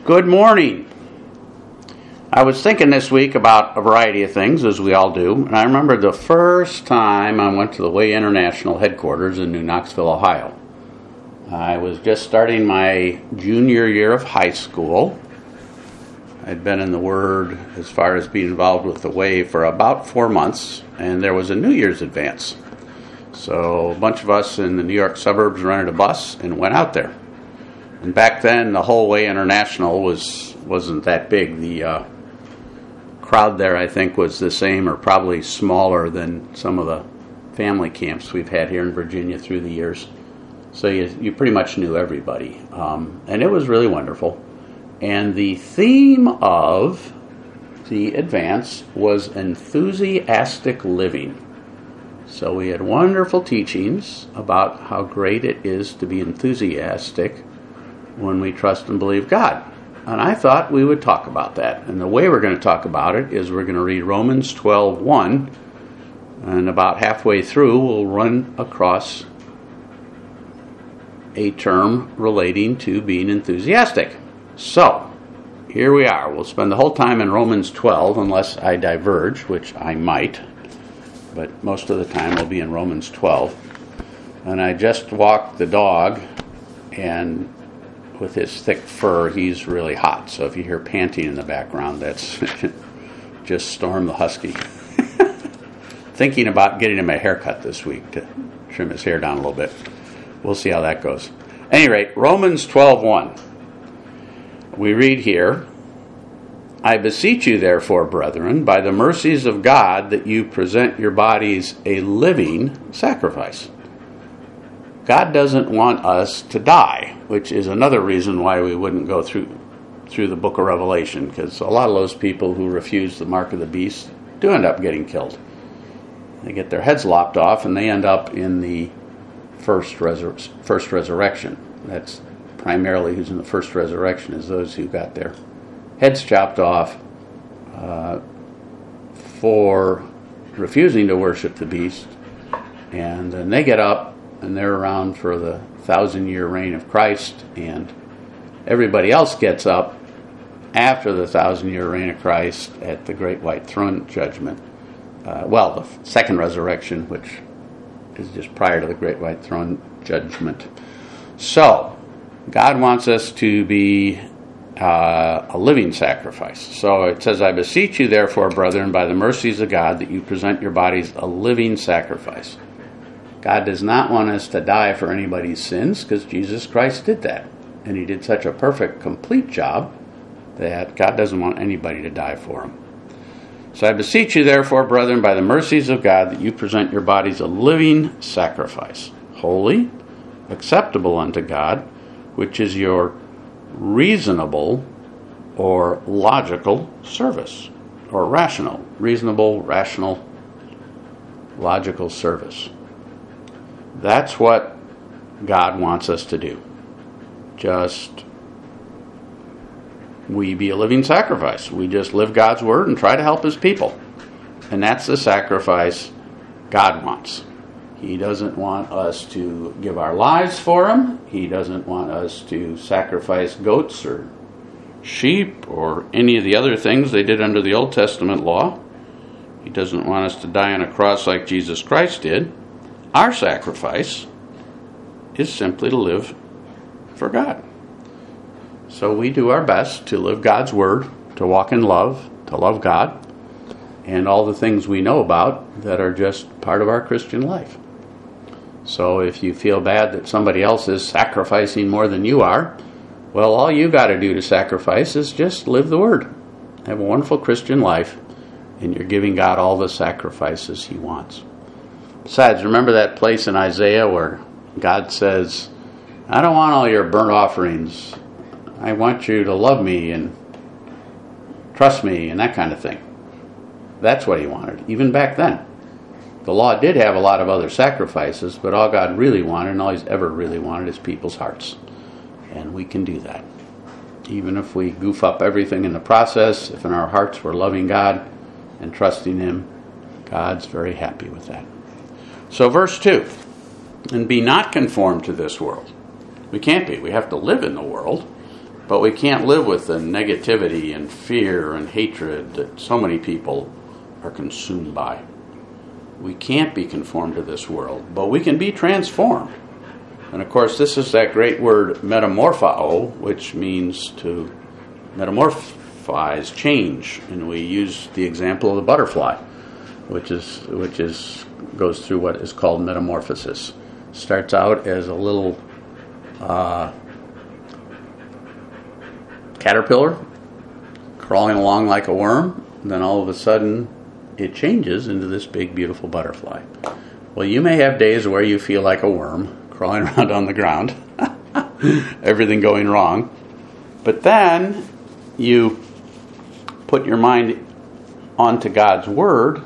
Good morning. I was thinking this week about a variety of things, as we all do, and I remember the first time I went to the Way International headquarters in New Knoxville, Ohio. I was just starting my junior year of high school. I'd been in the Word as far as being involved with the Way for about 4 months, and there was a New Year's advance. So a bunch of us in the New York suburbs rented a bus and went out there. And back then, the whole Way International wasn't that big. The crowd there, I think, was the same or probably smaller than some of the family camps we've had here in Virginia through the years. So you pretty much knew everybody. And it was really wonderful. And the theme of the advance was enthusiastic living. So we had wonderful teachings about how great it is to be enthusiastic when we trust and believe God. And I thought we would talk about that. And the way we're going to talk about it is we're going to read Romans 12:1, and about halfway through we'll run across a term relating to being enthusiastic. So, here we are. We'll spend the whole time in Romans 12 unless I diverge, which I might. But most of the time we'll be in Romans 12. And I just walked the dog, and with his thick fur, he's really hot. So if you hear panting in the background, that's just Storm the Husky. Thinking about getting him a haircut this week to trim his hair down a little bit. We'll see how that goes. At any rate, Romans 12:1. We read here, I beseech you, therefore, brethren, by the mercies of God, that you present your bodies a living sacrifice. God doesn't want us to die, which is another reason why we wouldn't go through the book of Revelation, because a lot of those people who refuse the mark of the beast do end up getting killed. They get their heads lopped off, and they end up in the first resurrection. That's primarily who's in the first resurrection, is those who got their heads chopped off for refusing to worship the beast, and then they get up and they're around for the 1,000-year reign of Christ, and everybody else gets up after the 1,000-year reign of Christ at the great white throne judgment. The second resurrection, which is just prior to the great white throne judgment. So, God wants us to be a living sacrifice. So it says, I beseech you, therefore, brethren, by the mercies of God, that you present your bodies a living sacrifice. God does not want us to die for anybody's sins, because Jesus Christ did that. And he did such a perfect, complete job that God doesn't want anybody to die for him. So I beseech you, therefore, brethren, by the mercies of God, that you present your bodies a living sacrifice, holy, acceptable unto God, which is your reasonable or logical service, or rational, reasonable, rational, logical service. That's what God wants us to do. Just, we be a living sacrifice. We just live God's word and try to help his people. And that's the sacrifice God wants. He doesn't want us to give our lives for him. He doesn't want us to sacrifice goats or sheep or any of the other things they did under the Old Testament law. He doesn't want us to die on a cross like Jesus Christ did. Our sacrifice is simply to live for God. So we do our best to live God's word, to walk in love, to love God, and all the things we know about that are just part of our Christian life. So if you feel bad that somebody else is sacrificing more than you are, well, all you got to do to sacrifice is just live the word. Have a wonderful Christian life, and you're giving God all the sacrifices he wants. Besides, remember that place in Isaiah where God says, I don't want all your burnt offerings. I want you to love me and trust me and that kind of thing. That's what he wanted, even back then. The law did have a lot of other sacrifices, but all God really wanted, and all he's ever really wanted, is people's hearts. And we can do that. Even if we goof up everything in the process, if in our hearts we're loving God and trusting him, God's very happy with that. So verse 2, and be not conformed to this world. We can't be. We have to live in the world, But we can't live with the negativity and fear and hatred that so many people are consumed by. We can't be conformed to this world, but we can be transformed. And of course, this is that great word metamorphao, which means to metamorphize, change. And we use the example of the butterfly, which goes through what is called metamorphosis. Starts out as a little caterpillar crawling along like a worm, and then all of a sudden it changes into this big, beautiful butterfly. Well, you may have days where you feel like a worm crawling around on the ground, everything going wrong, but then you put your mind onto God's Word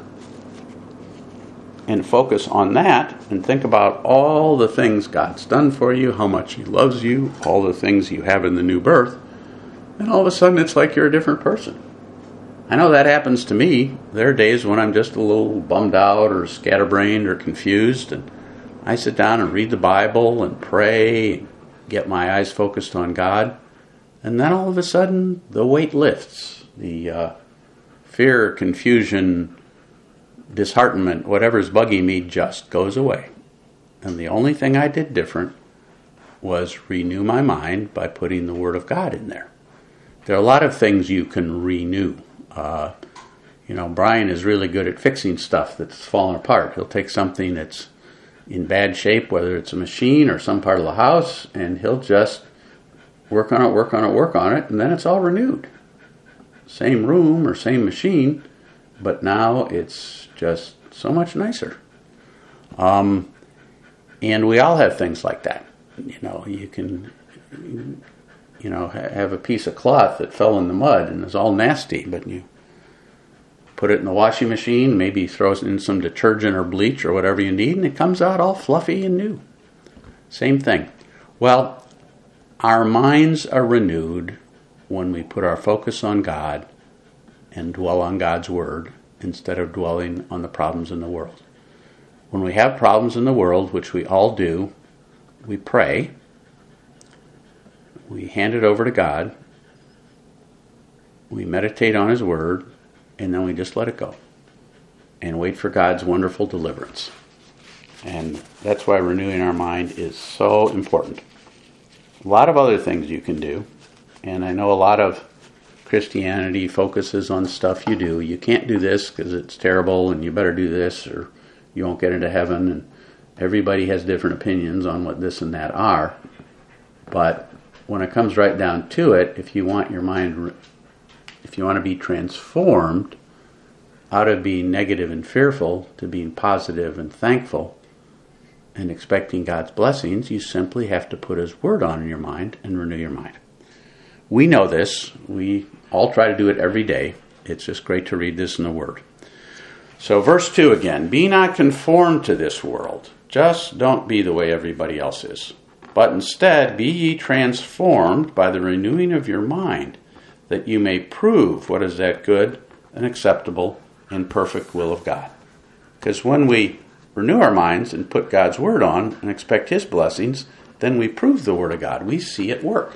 and focus on that and think about all the things God's done for you, how much He loves you, all the things you have in the new birth, and all of a sudden it's like you're a different person. I know that happens to me. There are days when I'm just a little bummed out or scatterbrained or confused, and I sit down and read the Bible and pray, and get my eyes focused on God, and then all of a sudden the weight lifts. The fear, confusion, disheartenment, whatever's bugging me just goes away. And the only thing I did different was renew my mind by putting the Word of God in there. There are a lot of things you can renew. Brian is really good at fixing stuff that's fallen apart. He'll take something that's in bad shape, whether it's a machine or some part of the house, and he'll just work on it, and then it's all renewed. Same room or same machine, but now it's just so much nicer. And we all have things like that. You can have a piece of cloth that fell in the mud and is all nasty, but you put it in the washing machine, maybe throw in some detergent or bleach or whatever you need, and it comes out all fluffy and new. Same thing. Well, our minds are renewed when we put our focus on God and dwell on God's Word instead of dwelling on the problems in the world. When we have problems in the world, which we all do, we pray, we hand it over to God, we meditate on His Word, and then we just let it go and wait for God's wonderful deliverance. And that's why renewing our mind is so important. A lot of other things you can do, and I know a lot of Christianity focuses on stuff you do. You can't do this because it's terrible, and you better do this or you won't get into heaven. And everybody has different opinions on what this and that are. But when it comes right down to it, if you want to be transformed out of being negative and fearful to being positive and thankful and expecting God's blessings, you simply have to put His Word on in your mind and renew your mind. We know this. We all try to do it every day. It's just great to read this in the Word. So verse 2 again, be not conformed to this world. Just don't be the way everybody else is. But instead, be ye transformed by the renewing of your mind, that you may prove what is that good and acceptable and perfect will of God. Because when we renew our minds and put God's Word on and expect His blessings, then we prove the Word of God. We see it work.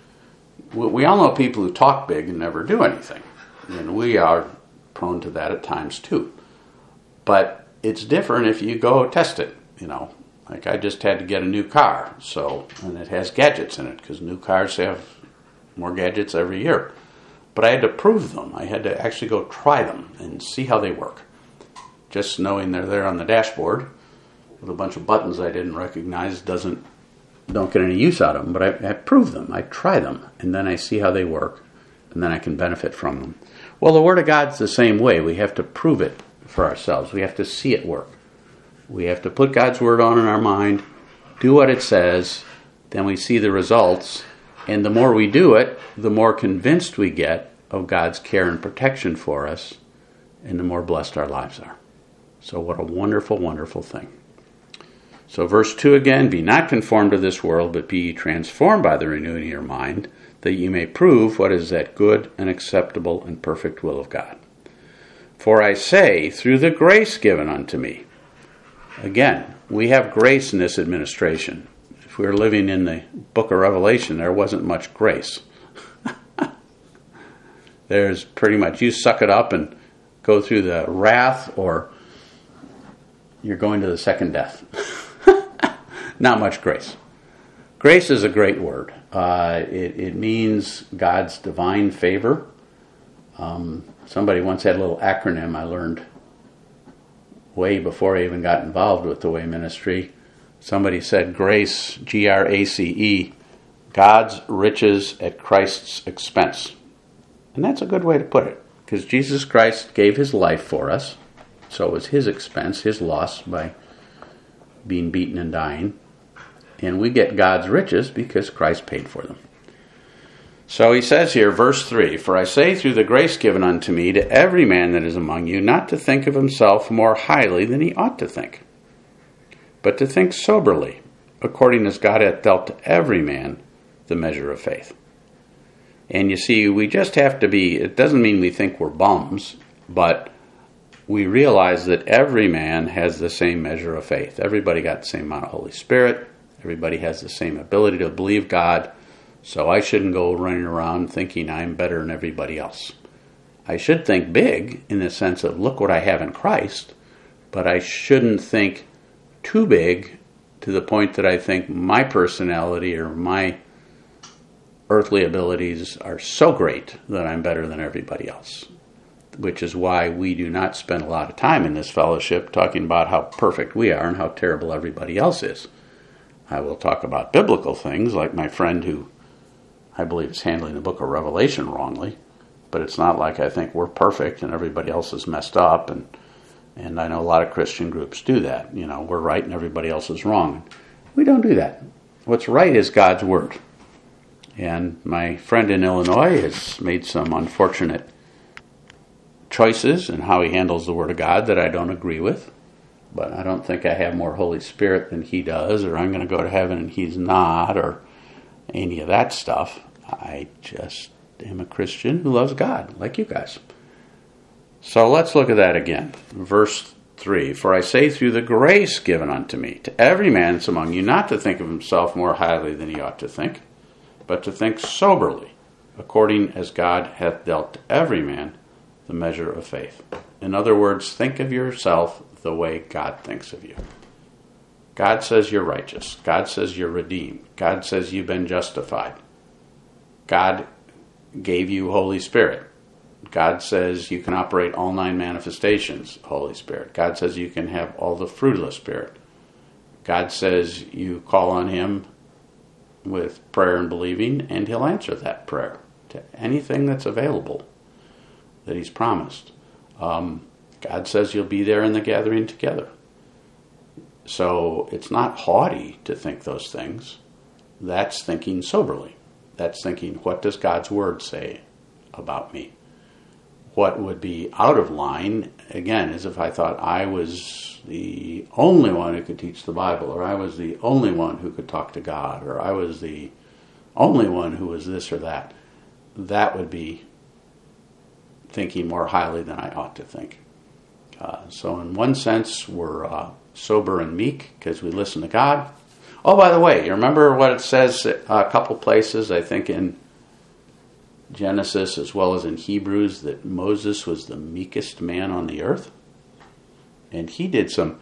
We all know people who talk big and never do anything. And we are prone to that at times too. But it's different if you go test it, Like I just had to get a new car, and it has gadgets in it, because new cars have more gadgets every year. But I had to prove them. I had to actually go try them and see how they work. Just knowing they're there on the dashboard with a bunch of buttons I didn't recognize don't get any use out of them. But I prove them. I try them. And then I see how they work. And then I can benefit from them. Well, the Word of God's the same way. We have to prove it for ourselves. We have to see it work. We have to put God's Word on in our mind, do what it says, then we see the results. And the more we do it, the more convinced we get of God's care and protection for us, and the more blessed our lives are. So what a wonderful, wonderful thing. So verse 2 again, be not conformed to this world, but be ye transformed by the renewing of your mind, that ye may prove what is that good and acceptable and perfect will of God. For I say, through the grace given unto me. Again, we have grace in this administration. If we were living in the book of Revelation, there wasn't much grace. There's pretty much, you suck it up and go through the wrath, or you're going to the second death. Not much grace. Grace is a great word. It means God's divine favor. Somebody once had a little acronym I learned way before I even got involved with the Way Ministry. Somebody said grace, Grace, God's riches at Christ's expense. And that's a good way to put it, because Jesus Christ gave his life for us, so it was his expense, his loss by being beaten and dying. And we get God's riches because Christ paid for them. So he says here, verse 3, "For I say through the grace given unto me to every man that is among you, not to think of himself more highly than he ought to think, but to think soberly, according as God hath dealt to every man the measure of faith." And you see, we just have to be, it doesn't mean we think we're bums, but we realize that every man has the same measure of faith. Everybody got the same amount of Holy Spirit. Everybody has the same ability to believe God. So I shouldn't go running around thinking I'm better than everybody else. I should think big in the sense of, look what I have in Christ, but I shouldn't think too big to the point that I think my personality or my earthly abilities are so great that I'm better than everybody else. Which is why we do not spend a lot of time in this fellowship talking about how perfect we are and how terrible everybody else is. I will talk about biblical things, like my friend who I believe is handling the book of Revelation wrongly, but it's not like I think we're perfect and everybody else is messed up, and I know a lot of Christian groups do that. You know, we're right and everybody else is wrong. We don't do that. What's right is God's Word. And my friend in Illinois has made some unfortunate choices in how he handles the Word of God that I don't agree with. But I don't think I have more Holy Spirit than he does, or I'm going to go to heaven and he's not, or any of that stuff. I just am a Christian who loves God, like you guys. So let's look at that again. Verse 3, "For I say through the grace given unto me, to every man that's among you, not to think of himself more highly than he ought to think, but to think soberly, according as God hath dealt to every man the measure of faith." In other words, think of yourself the way God thinks of you. God says you're righteous. God says you're redeemed. God says you've been justified. God gave you Holy Spirit. God says you can operate all 9 manifestations, Holy Spirit. God says you can have all the fruit of the Spirit. God says you call on him with prayer and believing, and he'll answer that prayer to anything that's available that he's promised. God says you'll be there in the gathering together. So it's not haughty to think those things. That's thinking soberly. That's thinking, what does God's Word say about me? What would be out of line, again, is if I thought I was the only one who could teach the Bible, or I was the only one who could talk to God, or I was the only one who was this or that. That would be thinking more highly than I ought to think. So in one sense, we're sober and meek because we listen to God. Oh, by the way, you remember what it says a couple places, I think in Genesis as well as in Hebrews, that Moses was the meekest man on the earth? And he did some,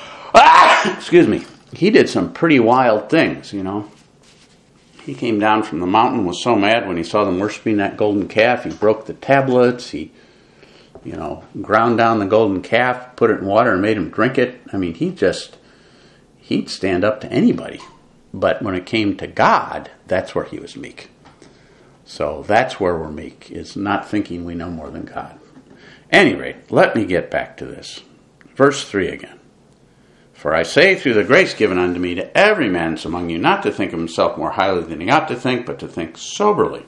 he did some pretty wild things, you know. He came down from the mountain, was so mad when he saw them worshiping that golden calf. He broke the tablets, he ground down the golden calf, put it in water and made him drink it. I mean, he'd stand up to anybody. But when it came to God, that's where he was meek. So that's where we're meek, is not thinking we know more than God. At any rate, let me get back to this. Verse 3 again. "For I say through the grace given unto me to every man that's among you, not to think of himself more highly than he ought to think, but to think soberly,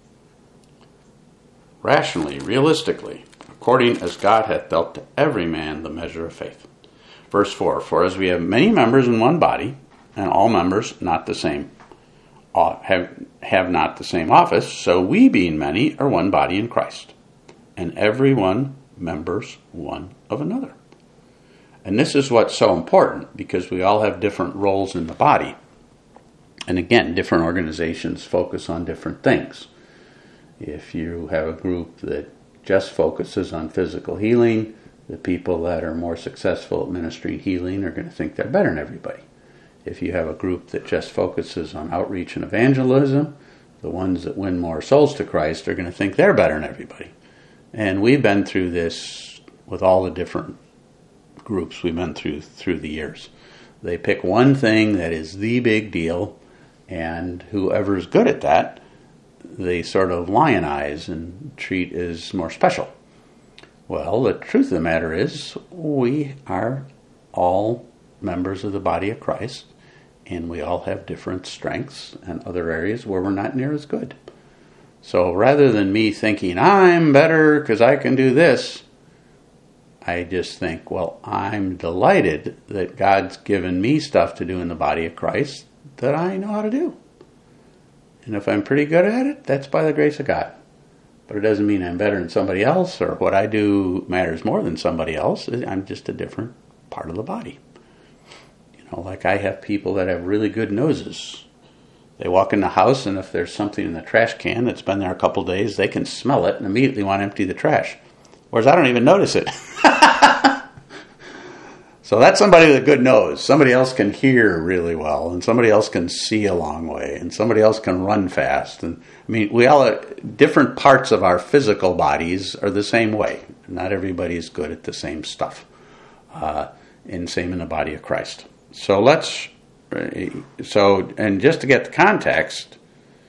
rationally, realistically, according as God hath dealt to every man the measure of faith." Verse 4, "For as we have many members in one body, and all members not the same, have not the same office, so we being many are one body in Christ, and every one members one of another." And this is what's so important, because we all have different roles in the body. And again, different organizations focus on different things. If you have a group that just focuses on physical healing, the people that are more successful at ministering healing are going to think they're better than everybody. If you have a group that just focuses on outreach and evangelism, the ones that win more souls to Christ are going to think they're better than everybody. And we've been through this with all the different groups we've been through the years. They pick one thing that is the big deal, and whoever's good at that, they sort of lionize and treat as more special. Well, the truth of the matter is, we are all members of the body of Christ, and we all have different strengths and other areas where we're not near as good. So rather than me thinking, I'm better because I can do this, I just think, well, I'm delighted that God's given me stuff to do in the body of Christ that I know how to do. And if I'm pretty good at it, that's by the grace of God. But it doesn't mean I'm better than somebody else, or what I do matters more than somebody else. I'm just a different part of the body. Like I have people that have really good noses. They walk in the house, and if there's something in the trash can that's been there a couple days, they can smell it and immediately want to empty the trash. Whereas I don't even notice it. So that's somebody with a good nose. Somebody else can hear really well, and somebody else can see a long way, and somebody else can run fast. And we all different parts of our physical bodies are the same way. Not everybody's good at the same stuff. And same in the body of Christ. And just to get the context,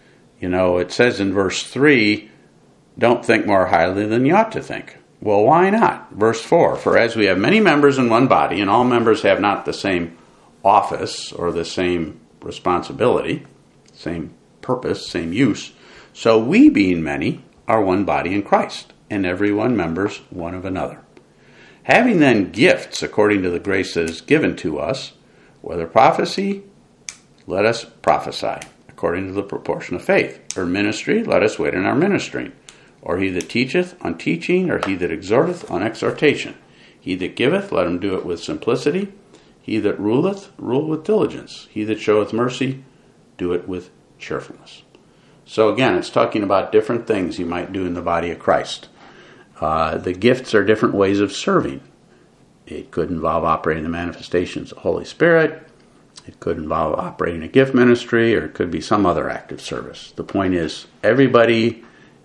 it says in verse 3, don't think more highly than you ought to think. Well, why not? Verse 4, for as we have many members in one body, and all members have not the same office or the same responsibility, same purpose, same use, so we, being many, are one body in Christ, and every one members one of another. Having then gifts according to the grace that is given to us, whether prophecy, let us prophesy, according to the proportion of faith. Or ministry, let us wait in our ministering. Or he that teacheth, on teaching, or he that exhorteth, on exhortation. He that giveth, let him do it with simplicity. He that ruleth, rule with diligence. He that showeth mercy, do it with cheerfulness. So again, it's talking about different things you might do in the body of Christ. The gifts are different ways of serving. It could involve operating the manifestations of the Holy Spirit. It could involve operating a gift ministry, or it could be some other act of service. The point is, everybody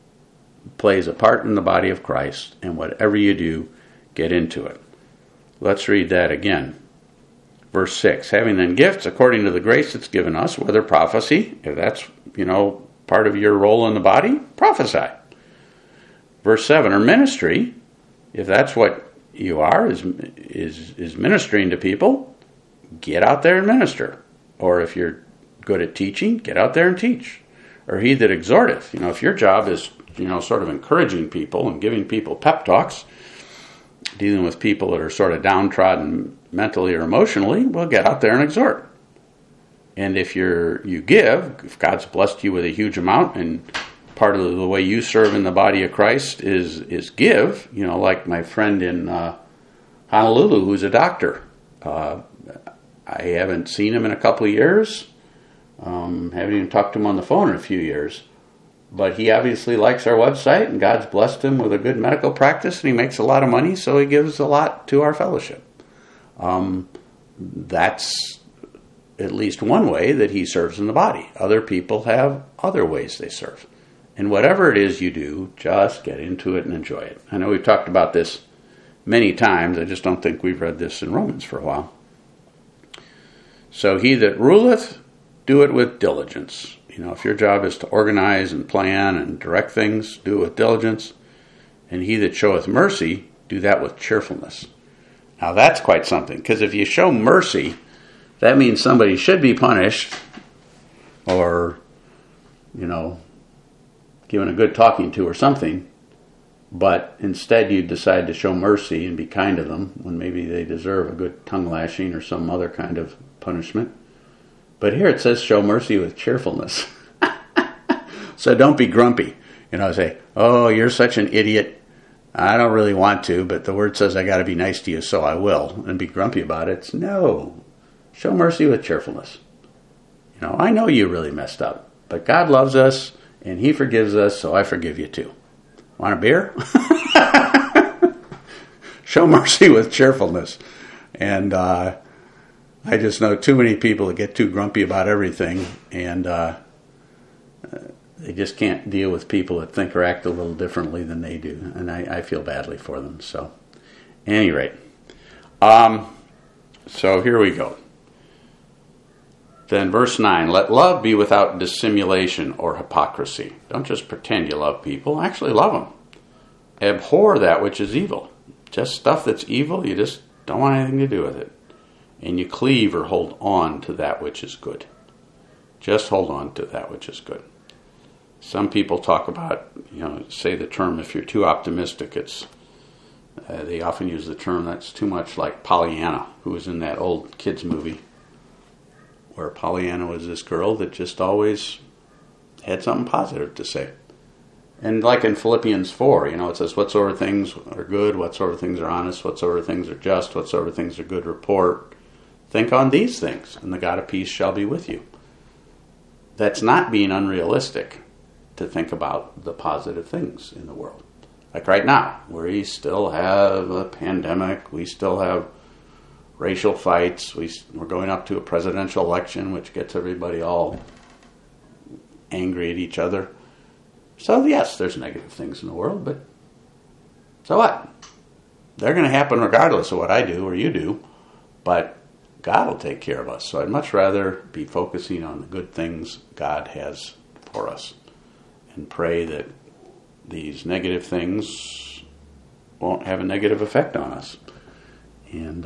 plays a part in the body of Christ, and whatever you do, get into it. Let's read that again. Verse 6, having then gifts according to the grace that's given us, whether prophecy, if that's, part of your role in the body, prophesy. Verse 7, or ministry, if that's what you are, is ministering to people, get out there and minister. Or if you're good at teaching, get out there and teach. Or he that exhorteth, if your job is, sort of encouraging people and giving people pep talks, dealing with people that are sort of downtrodden mentally or emotionally, well, get out there and exhort. And if you give, if God's blessed you with a huge amount, and part of the way you serve in the body of Christ is give, like my friend in Honolulu who's a doctor. I haven't seen him in a couple of years. Haven't even talked to him on the phone in a few years. But he obviously likes our website, and God's blessed him with a good medical practice, and he makes a lot of money, so he gives a lot to our fellowship. That's at least one way that he serves in the body. Other people have other ways they serve. And whatever it is you do, just get into it and enjoy it. I know we've talked about this many times. I just don't think we've read this in Romans for a while. So he that ruleth, do it with diligence. If your job is to organize and plan and direct things, do it with diligence. And he that showeth mercy, do that with cheerfulness. Now that's quite something, because if you show mercy, that means somebody should be punished or, given a good talking to or something. But instead you decide to show mercy and be kind to them when maybe they deserve a good tongue lashing or some other kind of punishment. But here it says show mercy with cheerfulness. So don't be grumpy. Say, oh, you're such an idiot. I don't really want to, but the word says I got to be nice to you, so I will. And be grumpy about it. No. Show mercy with cheerfulness. I know you really messed up, but God loves us, And he forgives us, so I forgive you too. Want a beer? Show mercy with cheerfulness. And I just know too many people that get too grumpy about everything, and they just can't deal with people that think or act a little differently than they do. And I feel badly for them. So, at any rate. So here we go. Then verse 9, let love be without dissimulation or hypocrisy. Don't just pretend you love people. Actually love them. Abhor that which is evil. Just stuff that's evil, you just don't want anything to do with it. And you cleave or hold on to that which is good. Just hold on to that which is good. Some people talk about, say the term, if you're too optimistic, they often use the term that's too much like Pollyanna, who was in that old kids movie, where Pollyanna was this girl that just always had something positive to say. And like in Philippians 4, it says, whatsoever things are good, whatsoever things are honest, whatsoever things are just, whatsoever things are good report, think on these things, and the God of peace shall be with you. That's not being unrealistic to think about the positive things in the world. Like right now, we still have a pandemic, we still have racial fights, we're going up to a presidential election, which gets everybody all angry at each other. So yes, there's negative things in the world, but so what? They're going to happen regardless of what I do or you do, but God will take care of us. So I'd much rather be focusing on the good things God has for us and pray that these negative things won't have a negative effect on us. And,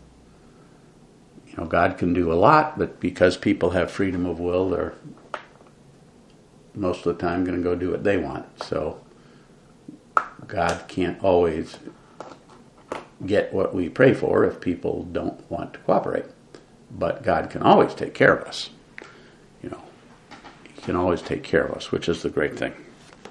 God can do a lot, but because people have freedom of will, they're most of the time going to go do what they want. So God can't always get what we pray for if people don't want to cooperate. But God can always take care of us. He can always take care of us, which is the great thing.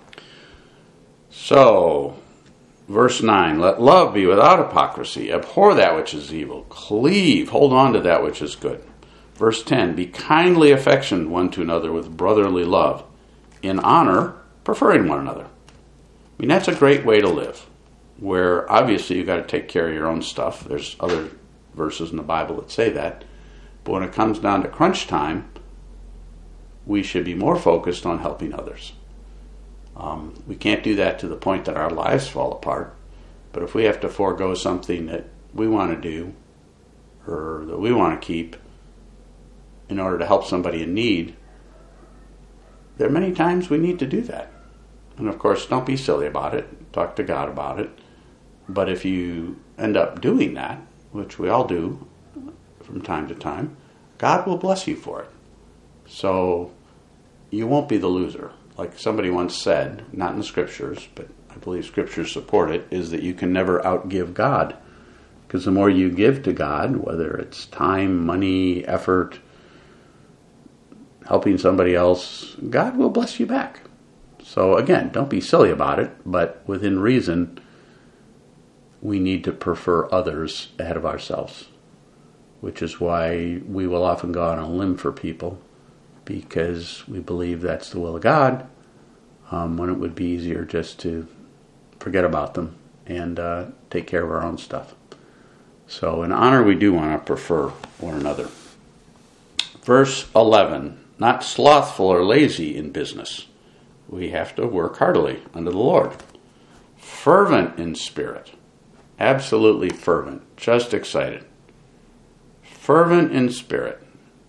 So, verse 9, let love be without hypocrisy. Abhor that which is evil. Cleave, hold on to that which is good. Verse 10, be kindly affectioned one to another with brotherly love. In honor, preferring one another. I mean, that's a great way to live, where obviously you've got to take care of your own stuff. There's other verses in the Bible that say that. But when it comes down to crunch time, we should be more focused on helping others. We can't do that to the point that our lives fall apart. But if we have to forego something that we want to do or that we want to keep in order to help somebody in need, there are many times we need to do that. And of course, don't be silly about it. Talk to God about it. But if you end up doing that, which we all do from time to time, God will bless you for it. So you won't be the loser. Like somebody once said, not in the scriptures, but I believe scriptures support it, is that you can never outgive God. Because the more you give to God, whether it's time, money, effort, helping somebody else, God will bless you back. So again, don't be silly about it, but within reason, we need to prefer others ahead of ourselves, which is why we will often go on a limb for people, because we believe that's the will of God, when it would be easier just to forget about them and take care of our own stuff. So in honor, we do want to prefer one another. Verse 11, not slothful or lazy in business. We have to work heartily unto the Lord. Fervent in spirit. Absolutely fervent. Just excited. Fervent in spirit.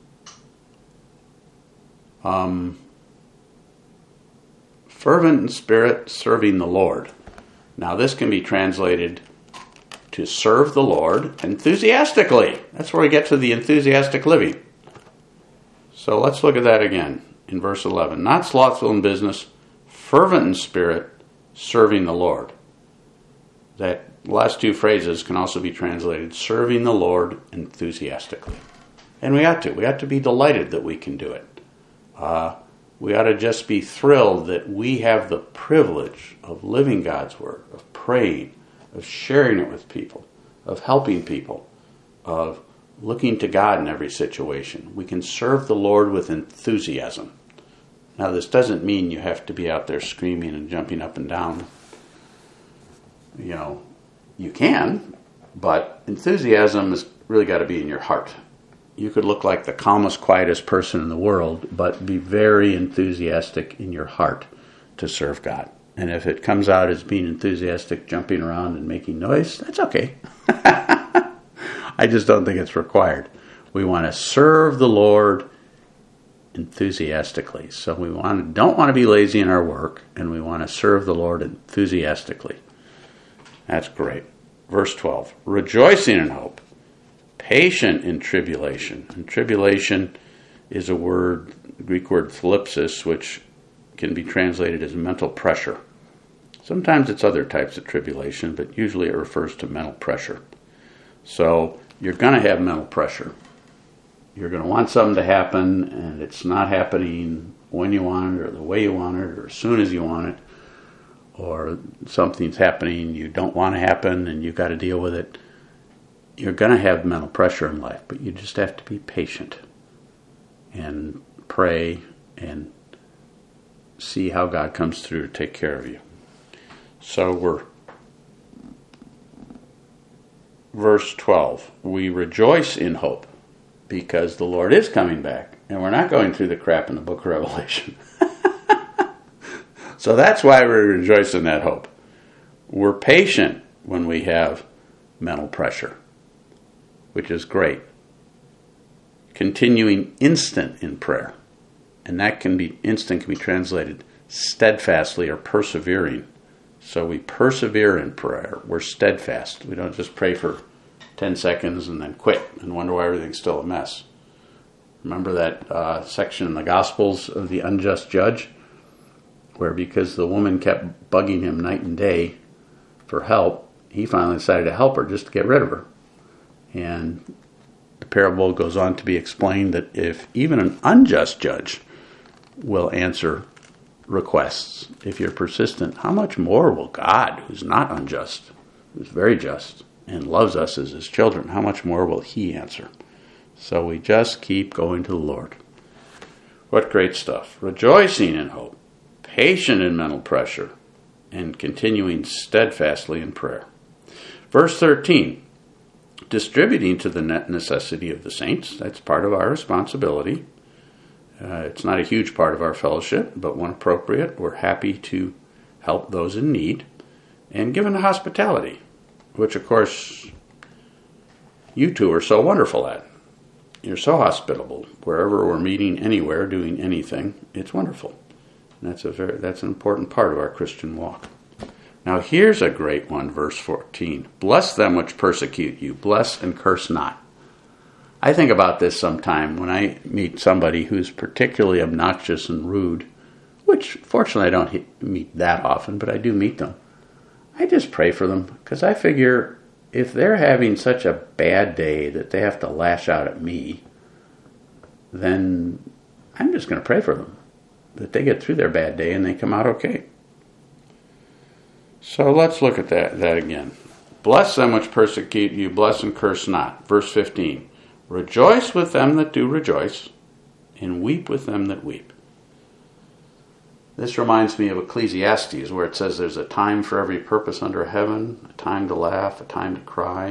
Fervent in spirit, serving the Lord. Now this can be translated to serve the Lord enthusiastically. That's where we get to the enthusiastic living. So let's look at that again in verse 11. Not slothful in business, fervent in spirit, serving the Lord. That last two phrases can also be translated serving the Lord enthusiastically. And we ought to. We ought to be delighted that we can do it. We ought to just be thrilled that we have the privilege of living God's Word, of praying, of sharing it with people, of helping people, of looking to God in every situation. We can serve the Lord with enthusiasm. Now, this doesn't mean you have to be out there screaming and jumping up and down. You can, but enthusiasm has really got to be in your heart. You could look like the calmest, quietest person in the world, but be very enthusiastic in your heart to serve God. And if it comes out as being enthusiastic, jumping around and making noise, that's okay. I just don't think it's required. We want to serve the Lord enthusiastically. So we don't want to be lazy in our work, and we want to serve the Lord enthusiastically. That's great. Verse 12, rejoicing in hope, patient in tribulation. And tribulation is a word, Greek word thlipsis, which can be translated as mental pressure. Sometimes it's other types of tribulation, but usually it refers to mental pressure. So you're going to have mental pressure. You're going to want something to happen, and it's not happening when you want it, or the way you want it, or as soon as you want it, or something's happening you don't want to happen, and you've got to deal with it. You're going to have mental pressure in life, but you just have to be patient and pray and see how God comes through to take care of you. So verse 12, we rejoice in hope because the Lord is coming back, and we're not going through the crap in the book of Revelation. So that's why we rejoice in that hope. We're patient when we have mental pressure, which is great. Continuing instant in prayer. And that instant can be translated steadfastly or persevering. So we persevere in prayer. We're steadfast. We don't just pray for 10 seconds and then quit and wonder why everything's still a mess. Remember that section in the Gospels of the unjust judge? Where because the woman kept bugging him night and day for help, he finally decided to help her just to get rid of her. And the parable goes on to be explained that if even an unjust judge will answer requests, if you're persistent, how much more will God, who's not unjust, who's very just, and loves us as his children, how much more will he answer? So we just keep going to the Lord. What great stuff. Rejoicing in hope, patient in mental pressure, and continuing steadfastly in prayer. Verse 13, distributing to the net necessity of the saints. That's part of our responsibility. It's not a huge part of our fellowship, but when appropriate, we're happy to help those in need. And given the hospitality, which of course you two are so wonderful at. You're so hospitable. Wherever we're meeting, anywhere, doing anything, it's wonderful. And that's an important part of our Christian walk. Now here's a great one, verse 14. Bless them which persecute you. Bless and curse not. I think about this sometime when I meet somebody who's particularly obnoxious and rude, which fortunately I don't meet that often, but I do meet them. I just pray for them because I figure if they're having such a bad day that they have to lash out at me, then I'm just going to pray for them, that they get through their bad day and they come out okay. So let's look at that again. Bless them which persecute you, bless and curse not. Verse 15. Rejoice with them that do rejoice, and weep with them that weep. This reminds me of Ecclesiastes, where it says there's a time for every purpose under heaven, a time to laugh, a time to cry.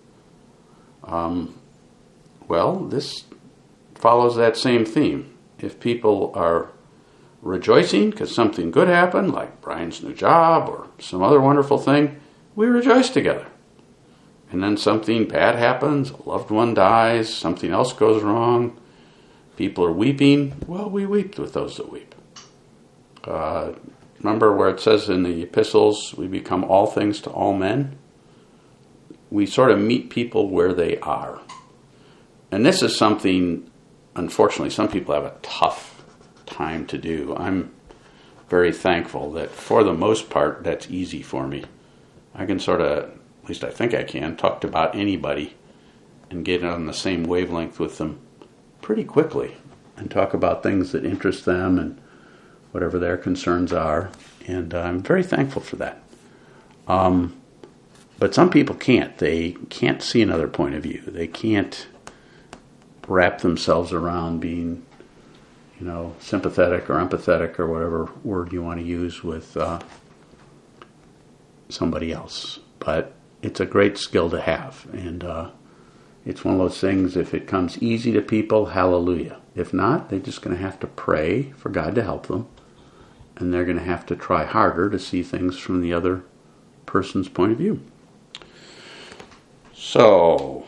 Well, this follows that same theme. If people are rejoicing because something good happened, like Brian's new job or some other wonderful thing, we rejoice together. And then something bad happens, a loved one dies, something else goes wrong, people are weeping, well, we weep with those that weep. Remember where it says in the epistles, we become all things to all men? We sort of meet people where they are. And this is something, unfortunately, some people have a tough time to do. I'm very thankful that for the most part, that's easy for me. I can sort of, at least I think I can, talk to about anybody and get on the same wavelength with them pretty quickly and talk about things that interest them and whatever their concerns are. And I'm very thankful for that. But some people can't. They can't see another point of view. They can't wrap themselves around being, sympathetic or empathetic or whatever word you want to use with somebody else. But it's a great skill to have. And it's one of those things, if it comes easy to people, hallelujah. If not, they're just going to have to pray for God to help them. And they're going to have to try harder to see things from the other person's point of view. So,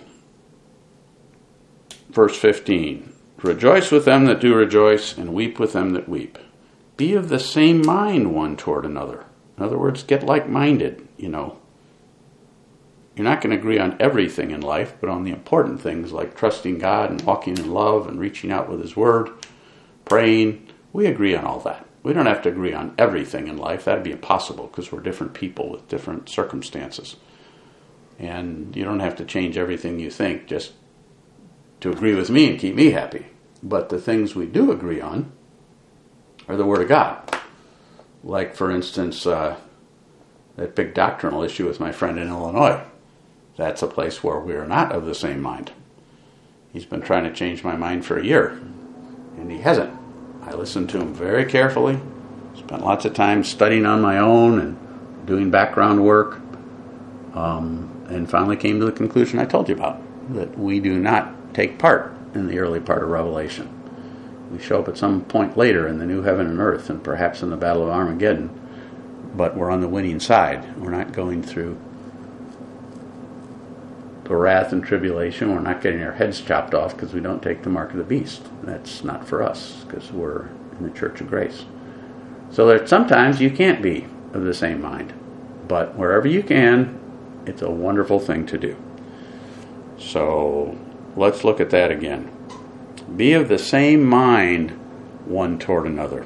verse 15. Rejoice with them that do rejoice, and weep with them that weep. Be of the same mind one toward another. In other words, get like-minded, You're not going to agree on everything in life, but on the important things like trusting God and walking in love and reaching out with His Word, praying, we agree on all that. We don't have to agree on everything in life. That would be impossible because we're different people with different circumstances. And you don't have to change everything you think just to agree with me and keep me happy. But the things we do agree on are the Word of God. Like, for instance, that big doctrinal issue with my friend in Illinois. That's a place where we are not of the same mind. He's been trying to change my mind for a year, and he hasn't. I listened to him very carefully, spent lots of time studying on my own and doing background work, and finally came to the conclusion I told you about, that we do not take part in the early part of Revelation. We show up at some point later in the new heaven and earth, and perhaps in the Battle of Armageddon, but we're on the winning side. We're not going through the wrath and tribulation. We're not getting our heads chopped off because we don't take the mark of the beast. That's not for us because we're in the Church of Grace. So that sometimes you can't be of the same mind, but wherever you can, it's a wonderful thing to do. So let's look at that again. Be of the same mind one toward another.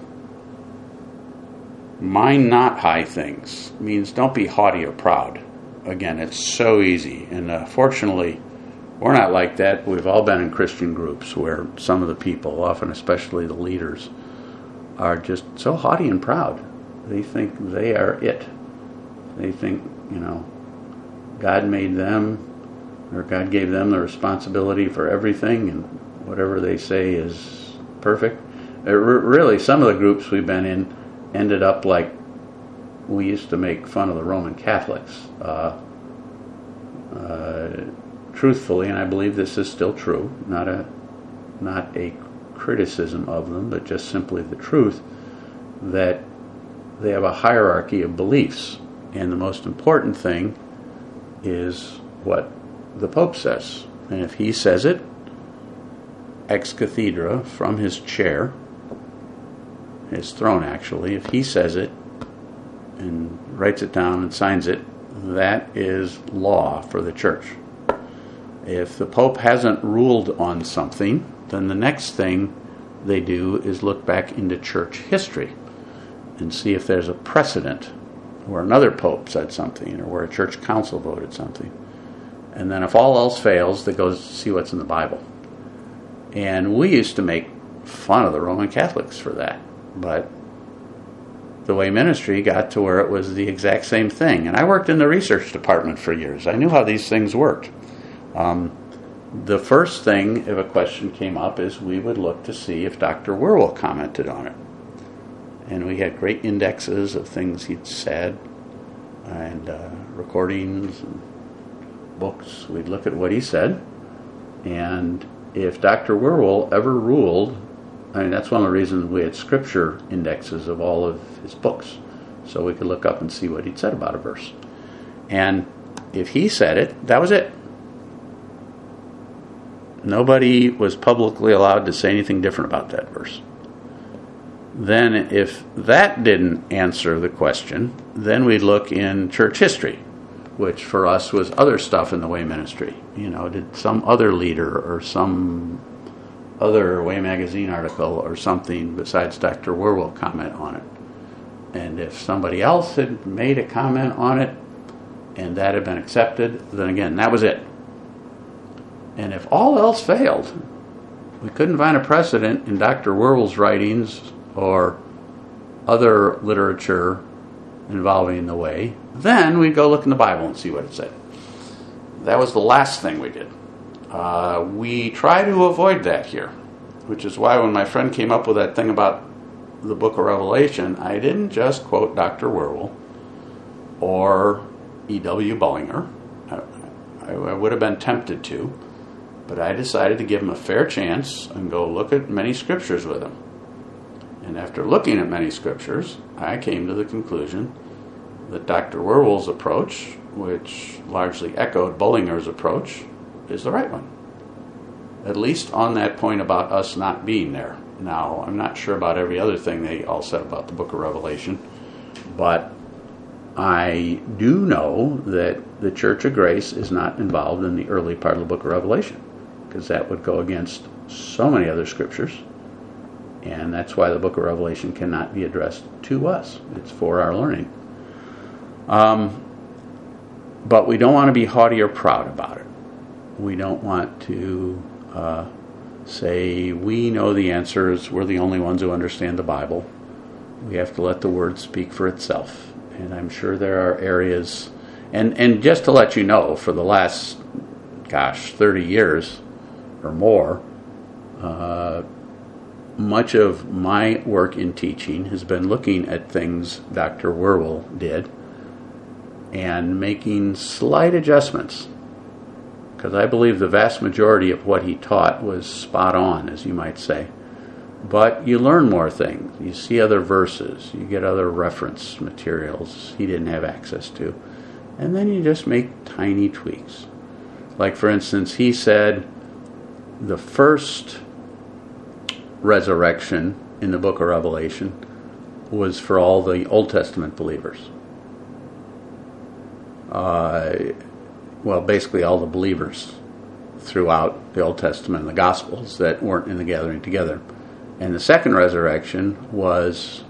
Mind not high things means don't be haughty or proud. Again, it's so easy. And fortunately, we're not like that. We've all been in Christian groups where some of the people, often especially the leaders, are just so haughty and proud. They think they are it. They think, God made them, or God gave them the responsibility for everything, and whatever they say is perfect. Really, some of the groups we've been in ended up like we used to make fun of the Roman Catholics. Truthfully, and I believe this is still true, not a criticism of them, but just simply the truth, that they have a hierarchy of beliefs. And the most important thing is what the Pope says. And if he says it, ex cathedra, from his chair, his throne actually, if he says it and writes it down and signs it, that is law for the church. If the Pope hasn't ruled on something, then the next thing they do is look back into church history and see if there's a precedent where another Pope said something or where a church council voted something. And then if all else fails, they go see what's in the Bible. And we used to make fun of the Roman Catholics for that. But the Way Ministry got to where it was the exact same thing. And I worked in the research department for years. I knew how these things worked. The first thing, if a question came up, is we would look to see if Dr. Wierwille commented on it. And we had great indexes of things he'd said and recordings and books. We'd look at what he said. And if Dr. Wierwille ever ruled, that's one of the reasons we had scripture indexes of all of his books, so we could look up and see what he'd said about a verse. And if he said it, that was it. Nobody was publicly allowed to say anything different about that verse. Then if that didn't answer the question, then we'd look in church history, which for us was other stuff in the Way Ministry. Did some other leader or some other Way Magazine article or something besides Dr. Wierwille comment on it? And if somebody else had made a comment on it and that had been accepted, then again, that was it. And if all else failed, we couldn't find a precedent in Dr. Wierwille's writings or other literature involving the Way, then we'd go look in the Bible and see what it said. That was the last thing we did. We try to avoid that here. which is why when my friend came up with that thing about the book of Revelation, I didn't just quote Dr. Wierwille or E.W. Bullinger. I would have been tempted to, but I decided to give him a fair chance and go look at many scriptures with him. And after looking at many scriptures, I came to the conclusion that Dr. Wierwille's approach, which largely echoed Bullinger's approach, is the right one. At least on that point about us not being there. Now, I'm not sure about every other thing they all said about the book of Revelation, but I do know that the Church of Grace is not involved in the early part of the book of Revelation, because that would go against so many other scriptures, and that's why the book of Revelation cannot be addressed to us. It's for our learning. But we don't want to be haughty or proud about it. We don't want to say we know the answers, we're the only ones who understand the Bible. We have to let the Word speak for itself. And I'm sure there are areas, and just to let you know, for the last, 30 years or more, much of my work in teaching has been looking at things Dr. Wierwille did and making slight adjustments, because I believe the vast majority of what he taught was spot on, as you might say. But you learn more things. You see other verses. You get other reference materials he didn't have access to. And then you just make tiny tweaks. Like, for instance, he said the first resurrection in the book of Revelation was for all the Old Testament believers. Basically all the believers throughout the Old Testament and the Gospels that weren't in the gathering together. And the second resurrection was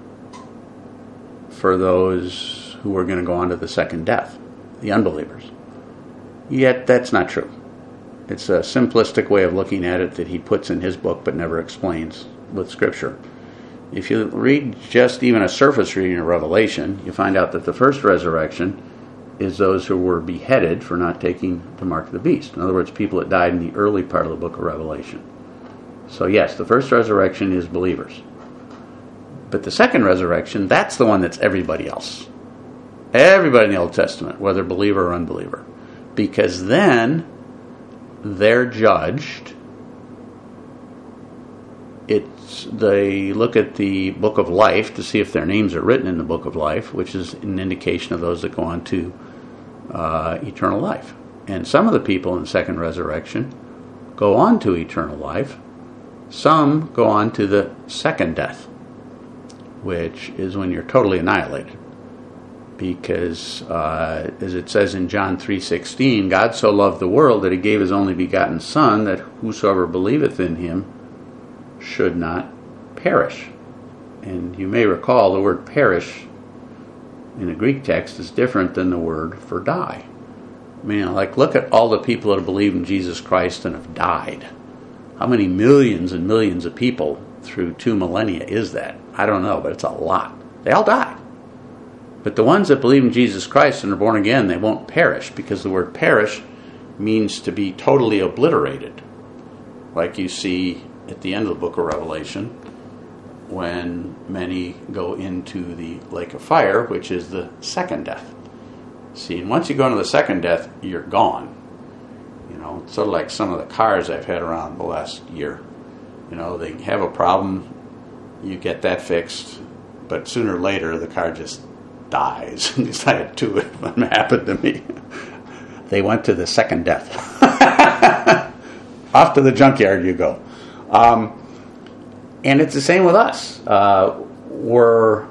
for those who were going to go on to the second death, the unbelievers. Yet that's not true. It's a simplistic way of looking at it that he puts in his book but never explains with Scripture. If you read just even a surface reading of Revelation, you find out that the first resurrection is those who were beheaded for not taking the mark of the beast. In other words, people that died in the early part of the book of Revelation. So yes, the first resurrection is believers. But the second resurrection, that's the one that's everybody else. Everybody in the Old Testament, whether believer or unbeliever. Because then they're judged. They look at the book of life to see if their names are written in the book of life, which is an indication of those that go on to eternal life. And some of the people in the second resurrection go on to eternal life. Some go on to the second death, which is when you're totally annihilated. Because, as it says in John 3:16, God so loved the world that he gave his only begotten Son, that whosoever believeth in him should not perish. And you may recall the word perish in the Greek text is different than the word for die. I mean, look at all the people that have believed in Jesus Christ and have died. How many millions and millions of people through 2 millennia is that? I don't know, but it's a lot. They all died. But the ones that believe in Jesus Christ and are born again, they won't perish, because the word perish means to be totally obliterated. Like you see at the end of the book of Revelation, when many go into the lake of fire, which is the second death. See, and once you go into the second death, you're gone. It's sort of like some of the cars I've had around the last year. They have a problem, you get that fixed, but sooner or later the car just dies. I had two of them happen to me. They went to the second death. Off to the junkyard you go. And it's the same with us. We're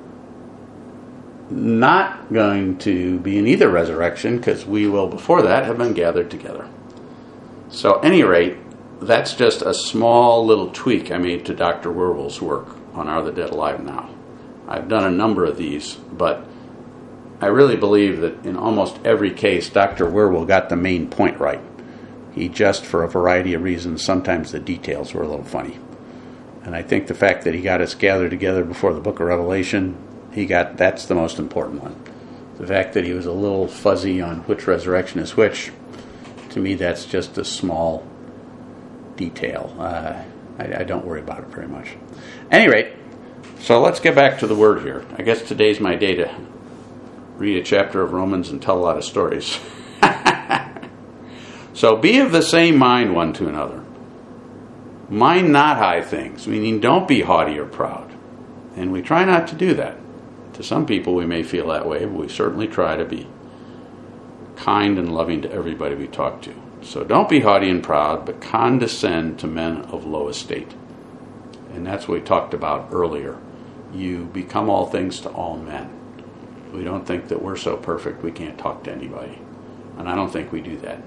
not going to be in either resurrection, because we will, before that, have been gathered together. So, at any rate, that's just a small little tweak I made to Dr. Wierwille's work on Are the Dead Alive Now? I've done a number of these, but I really believe that in almost every case, Dr. Wierwille got the main point right. He just, for a variety of reasons, sometimes the details were a little funny. And I think the fact that he got us gathered together before the book of Revelation, that's the most important one. The fact that he was a little fuzzy on which resurrection is which, to me that's just a small detail. I don't worry about it very much. At any rate, so let's get back to the Word here. I guess today's my day to read a chapter of Romans and tell a lot of stories. So be of the same mind one to another. Mind not high things, meaning don't be haughty or proud. And we try not to do that. To some people we may feel that way, but we certainly try to be kind and loving to everybody we talk to. So don't be haughty and proud, but condescend to men of low estate. And that's what we talked about earlier. You become all things to all men. We don't think that we're so perfect we can't talk to anybody. And I don't think we do that.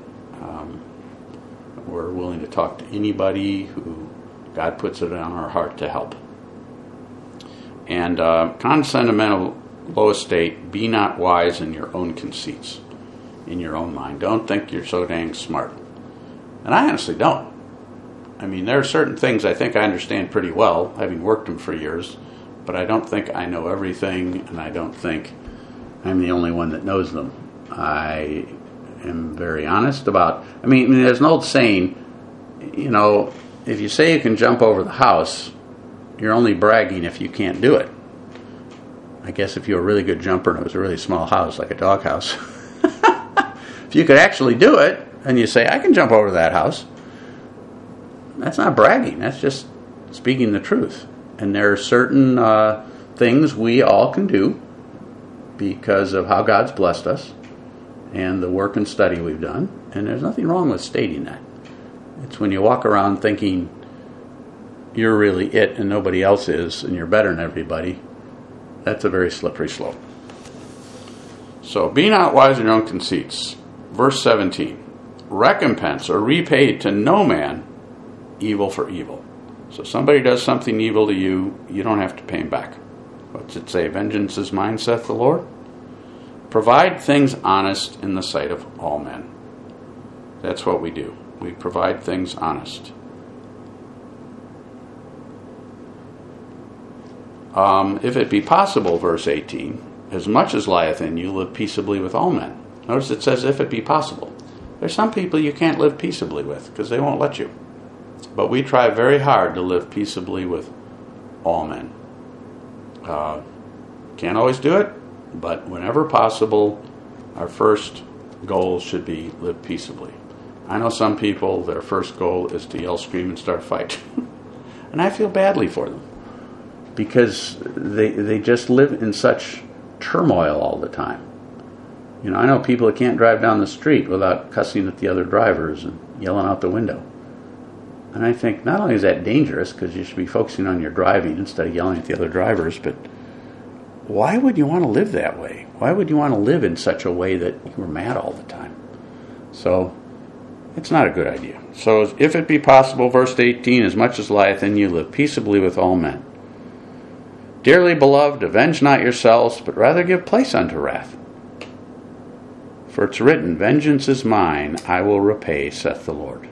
We're willing to talk to anybody who God puts it on our heart to help. And condescend to men of low estate, be not wise in your own conceits, in your own mind. Don't think you're so dang smart. And I honestly don't. I mean, there are certain things I think I understand pretty well, having worked them for years, but I don't think I know everything, and I don't think I'm the only one that knows them. I am very honest about, I mean, there's an old saying, you know, if you say you can jump over the house, you're only bragging if you can't do it. I guess if you're a really good jumper and it was a really small house, like a dog house, if you could actually do it, and you say, I can jump over that house, that's not bragging. That's just speaking the truth. And there are certain things we all can do because of how God's blessed us and the work and study we've done. And there's nothing wrong with stating that. It's when you walk around thinking you're really it and nobody else is, and you're better than everybody, that's a very slippery slope. So, be not wise in your own conceits. Verse 17. Recompense or repay to no man evil for evil. So somebody does something evil to you, you don't have to pay him back. What's it say? Vengeance is mine, saith the Lord. Provide things honest in the sight of all men. That's what we do. We provide things honest. If it be possible, verse 18, as much as lieth in you, live peaceably with all men. Notice it says, if it be possible. There's some people you can't live peaceably with because they won't let you. But we try very hard to live peaceably with all men. Can't always do it, but whenever possible, our first goal should be live peaceably. I know some people, their first goal is to yell, scream, and start a fight. And I feel badly for them because they just live in such turmoil all the time. You know, I know people that can't drive down the street without cussing at the other drivers and yelling out the window. And I think not only is that dangerous, because you should be focusing on your driving instead of yelling at the other drivers, but why would you want to live that way? Why would you want to live in such a way that you're mad all the time? So, it's not a good idea. So, if it be possible, verse 18, as much as lieth in you, live peaceably with all men. Dearly beloved, avenge not yourselves, but rather give place unto wrath. For it's written, vengeance is mine, I will repay, saith the Lord.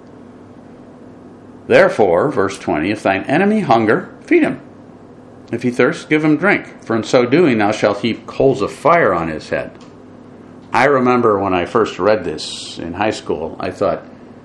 Therefore, verse 20, if thine enemy hunger, feed him. If he thirst, give him drink. For in so doing thou shalt heap coals of fire on his head. I remember when I first read this in high school, I thought,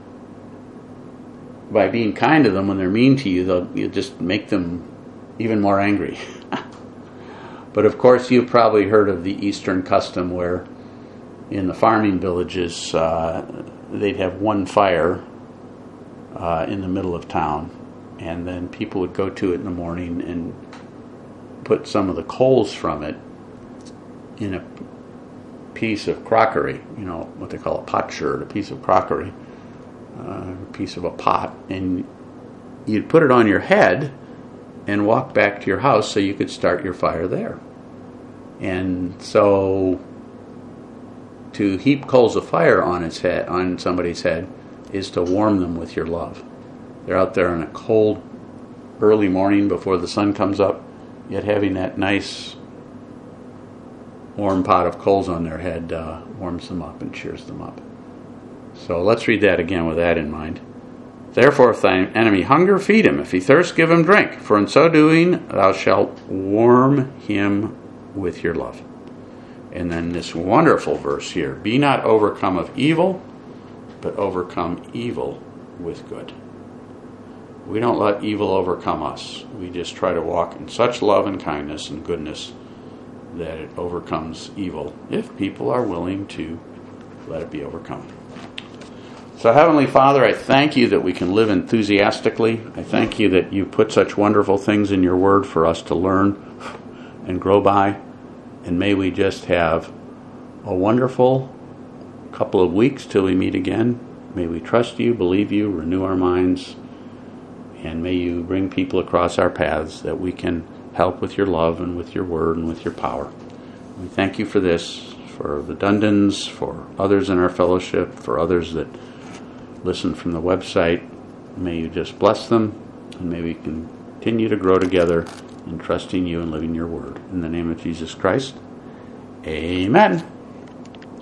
by being kind to them when they're mean to you, you'll just make them even more angry. But of course, you've probably heard of the Eastern custom where in the farming villages, they'd have one fire in the middle of town, and then people would go to it in the morning and put some of the coals from it in a piece of crockery, you know, what they call a potsherd, a piece of crockery, a piece of a pot, and you'd put it on your head and walk back to your house so you could start your fire there. And so to heap coals of fire on its head, on somebody's head, is to warm them with your love. They're out there on a cold, early morning before the sun comes up, yet having that nice, warm pot of coals on their head warms them up and cheers them up. So let's read that again with that in mind. Therefore, if thine enemy hunger, feed him. If he thirst, give him drink. For in so doing, thou shalt warm him with your love. And then this wonderful verse here, be not overcome of evil, but overcome evil with good. We don't let evil overcome us. We just try to walk in such love and kindness and goodness that it overcomes evil, if people are willing to let it be overcome. So Heavenly Father, I thank you that we can live enthusiastically. I thank you that you put such wonderful things in your word for us to learn and grow by. And may we just have a wonderful couple of weeks till we meet again. May we trust you, believe you, renew our minds, and may you bring people across our paths that we can help with your love and with your word and with your power. We thank you for this, for the Dundons, for others in our fellowship, for others that listen from the website. May you just bless them, and may we continue to grow together in trusting you and living your word. In the name of Jesus Christ, amen.